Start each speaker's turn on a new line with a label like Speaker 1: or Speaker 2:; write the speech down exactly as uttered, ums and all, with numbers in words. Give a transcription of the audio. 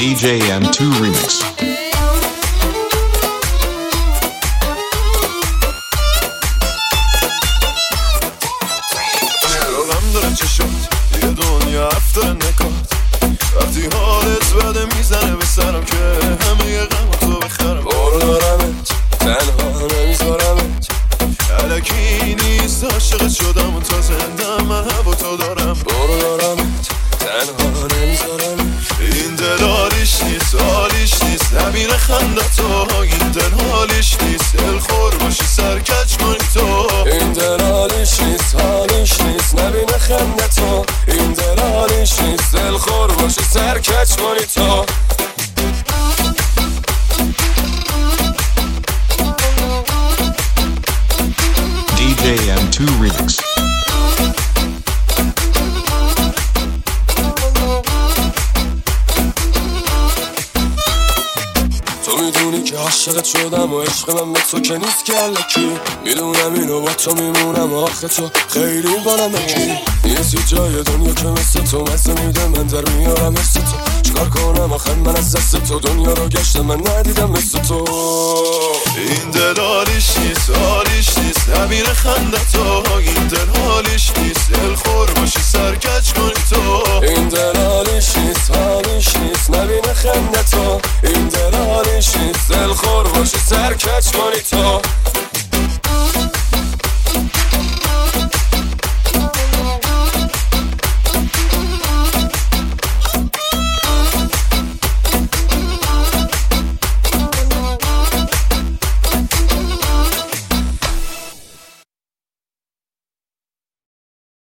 Speaker 1: دی جی ام تو Remix.
Speaker 2: غم داره چشات یه دنیا افتر نکات وقتی حالت بده میزنه به سرم که همه یه غم تو بخرم بارو دارمت تنها نمیذارمت علکی نیست عاشقت شدم و تا زنده من هوا تو دارم بارو دارمت تنها نمیذارمت این دل حالیش نیست حالیش نیست نبینه خنده تو این دل حالیش نیست دل خور باشی سرکج کنی تو این دل حالیش نیست حالیش نیست نبینه خنده تو این دل حالیش نیست دل خور باشی سرکج کنی تو
Speaker 1: دی جی ام تو Remix.
Speaker 2: تو میدونی که عاشقت شدم و عشق من به تو که نیست که الکی میدونم اینو با تو میمونم آخه تو خیلی بانم اکی نیستی جای دنیا که مثل تو مزه میده من در میارم مثل تو چکار کنم آخه من از دست تو دنیا رو گشته من ندیدم مثل تو این دل حالیش نیست حالیش نیست نبینه خنده تو این دل حالیش نیست دل خور